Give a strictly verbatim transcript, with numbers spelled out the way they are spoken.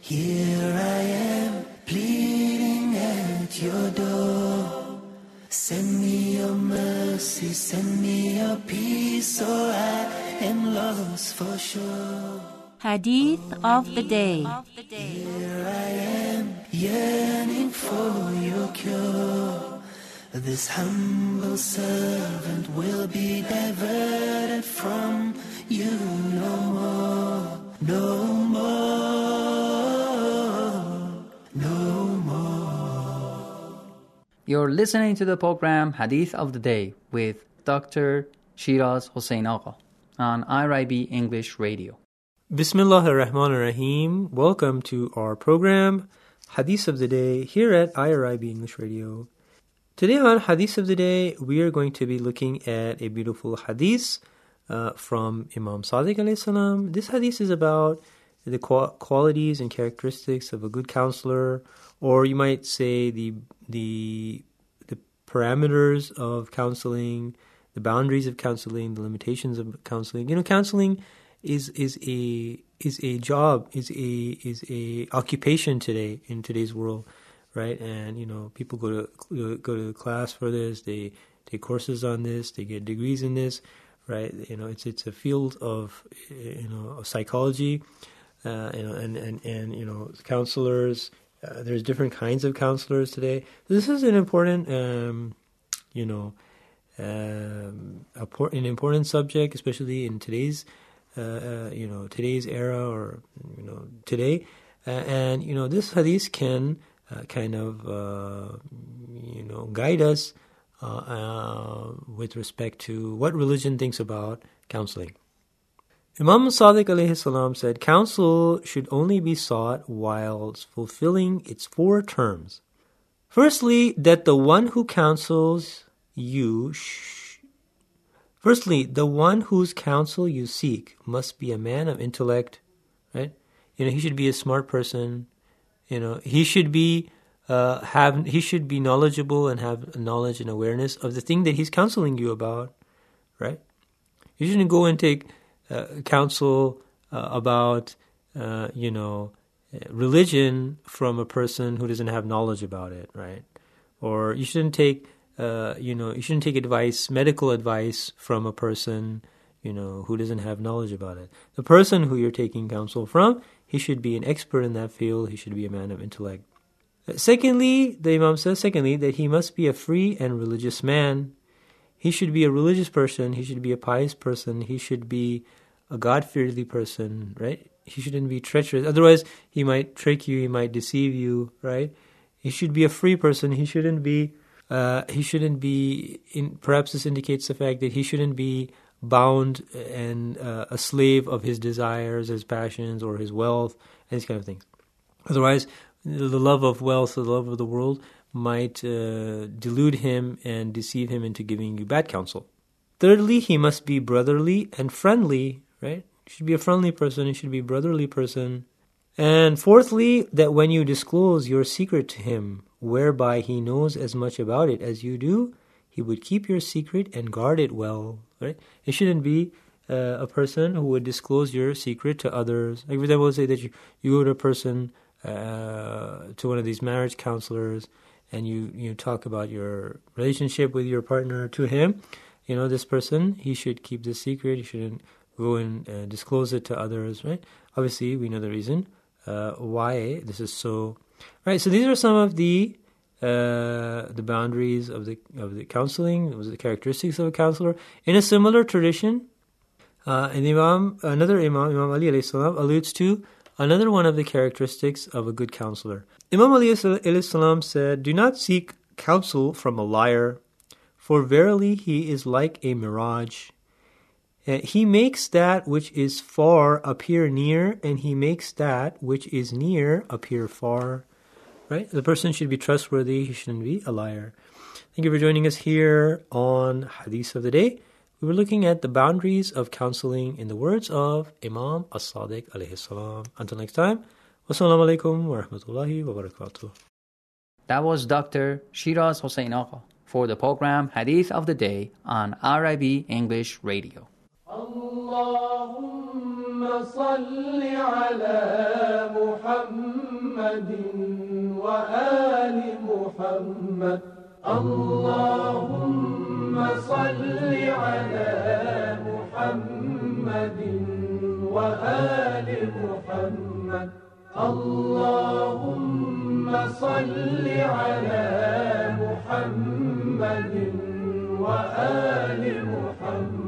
Here I am, pleading at your door. Send me your mercy, send me your peace, or I am lost for sure. Hadith of the Day. Here I am, yearning for your cure. This humble servant will be diverted from you no more, no more, no more. You're listening to the program Hadith of the Day with Doctor Shiraz Hossein Agha on I R I B English Radio. Bismillah ar-Rahman ar-Rahim. Welcome to our program Hadith of the Day here at I R I B English Radio. Today on Hadith of the Day, we are going to be looking at a beautiful hadith uh, from Imam Sadiq alayhi salam. This hadith is about the qualities and characteristics of a good counselor, or you might say the the the parameters of counseling, the boundaries of counseling, the limitations of counseling. You know, counseling is is a is a job, is a is a occupation today in today's world, right? And you know, people go to go to class for this, they take courses on this, they get degrees in this, right? You know, it's it's a field of you know of psychology. Uh, you know, and, and, and, you know, counselors, uh, there's different kinds of counselors today. This is an important, um, you know, um, an important subject, especially in today's, uh, uh, you know, today's era or, you know, today. Uh, and, you know, this hadith can uh, kind of, uh, you know, guide us uh, uh, with respect to what religion thinks about counseling. Imam Sadiq alayhi salam said, counsel should only be sought whilst fulfilling its four terms. Firstly, that the one who counsels you, sh- firstly, the one whose counsel you seek must be a man of intellect, right? You know, he should be a smart person. You know, he should be uh, have he should be knowledgeable and have knowledge and awareness of the thing that he's counseling you about, right? You shouldn't go and take Uh, counsel uh, about, uh, you know, religion from a person who doesn't have knowledge about it, right? Or you shouldn't take, uh, you know, you shouldn't take advice, medical advice from a person, you know, who doesn't have knowledge about it. The person who you're taking counsel from, he should be an expert in that field. He should be a man of intellect. Secondly, the Imam says, secondly, that he must be a free and religious man. He should be a religious person. He should be a pious person. He should be a God-fearing person, right? He shouldn't be treacherous. Otherwise, he might trick you. He might deceive you, right? He should be a free person. He shouldn't be. Uh, he shouldn't be. In, perhaps this indicates the fact that he shouldn't be bound and uh, a slave of his desires, his passions, or his wealth, and these kind of things. Otherwise, the love of wealth, the love of the world, might uh, delude him and deceive him into giving you bad counsel. Thirdly, he must be brotherly and friendly, right? He should be a friendly person. He should be a brotherly person. And fourthly, that when you disclose your secret to him, whereby he knows as much about it as you do, he would keep your secret and guard it well, right? It shouldn't be uh, a person who would disclose your secret to others. Like for example, say that you, you go to a person, uh, to one of these marriage counselors, and you, you talk about your relationship with your partner to him. You know, this person, he should keep this secret. He shouldn't go and uh, disclose it to others, right? Obviously, we know the reason uh, why this is so. Right, so these are some of the uh, the boundaries of the of the counseling, the characteristics of a counselor. In a similar tradition, uh, an Imam, another Imam, Imam Ali alayhi salam, alludes to another one of the characteristics of a good counselor. Imam Ali alayhi salam said, "Do not seek counsel from a liar, for verily he is like a mirage. Uh, he makes that which is far appear near, and he makes that which is near appear far." Right? The person should be trustworthy. He shouldn't be a liar. Thank you for joining us here on Hadith of the Day. We were looking at the boundaries of counseling in the words of Imam As-Sadiq alayhi salam. Until next time, wassalamu alaikum wa rahmatullahi wa barakatuh. That was Doctor Shiraz Hossein Agha for the program Hadith of the Day on I R I B English Radio. Allahumma salli ala Muhammad محمد وآل محمد. اللهم صل على محمد وآل محمد. اللهم صل على محمد وآل محمد.